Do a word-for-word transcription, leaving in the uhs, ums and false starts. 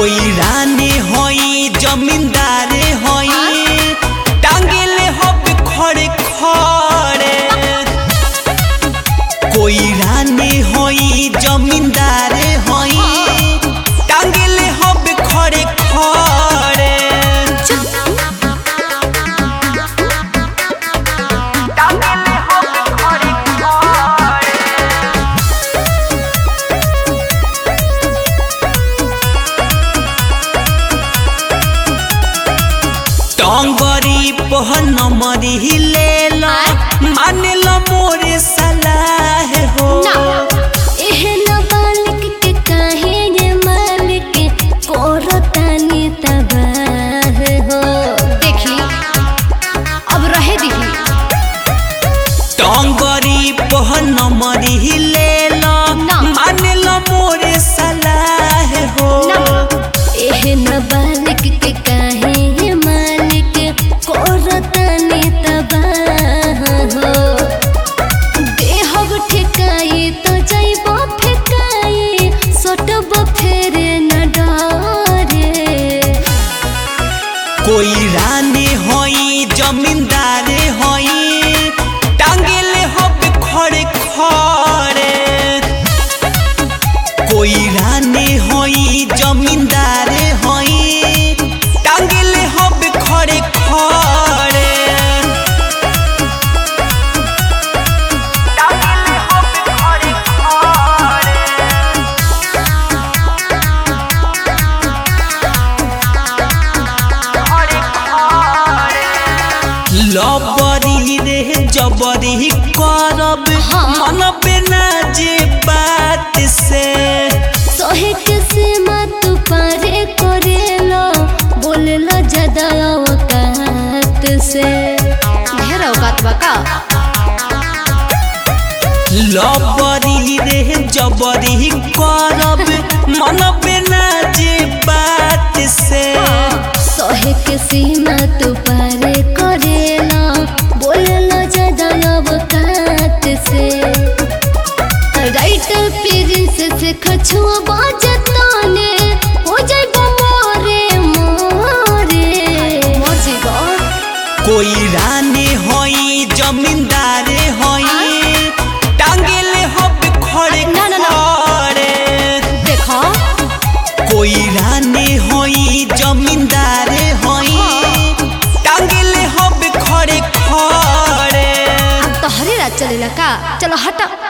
कोई रानी होई जमींदारे होई टांगेले हब खड़े खड़े। कोई रानी होई जमींदारे होई टांगेले हब खड़े खड़े। टांगेले हब खड़े खड़े। टंगरी पहन मरी ले लो मान लो मोरे सलाह हो। एहन बालिक के काहे ये मालिक कोरतानी तबाह हो। देखी अब रहे दिखी टंगरी पहन मरी ले लो मान लो मोरे सलाह हो। एहन बालिक के काहे ये मालिक कोरतानी तबाह हो। देहब ठेकाई तो जाइबो फेकाई सटब फेरे न डरे। कोई रानी होई जमींदारे होई टांगेले हब खड़े खड़े। कोई रानी होई जमींदारे होई टांगेले हब खड़े खड़े। टांगेले हब खड़े खड़े। लबरी रे जबरी करब मन बिना जे बात से। सोहे के सीमा तू पारे करेलो बोलेलो ज्यादा औकात से। ढेर औकात बा का। लबरी रे जबरी करब मन बिना जे बात से। सोहे के सीमा तू पारे करेलो बोलेलो ज्यादा औकात से। राइट प्रिंस से खछुआ बाजताने हो जाइबो मोरे मोरे मोर जीवा। कोई रानी होई जमींदारे होई टांगेले हब खड़े ना, ना, ना। खड़े। देखो कोई रानी होई जमींदारे होई टांगेले हब खड़े खड़े। अब तो हरी रात चलेला का। चलो हटा।